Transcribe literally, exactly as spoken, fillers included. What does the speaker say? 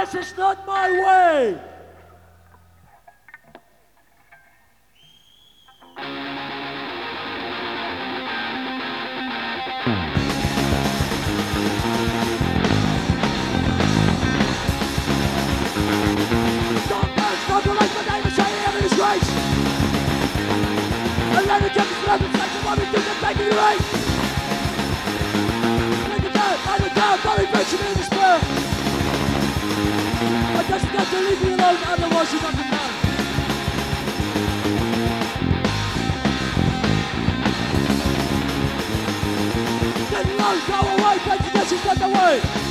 That's just not my way. Don't burn, stop the light, my name is shining out in disgrace. And let the justice love the second one we do the taking race. Let the down, let the down, body breaking in despair. I just got to leave me alone, otherwise you're not the man. Get low, go away, prejudice is not the way.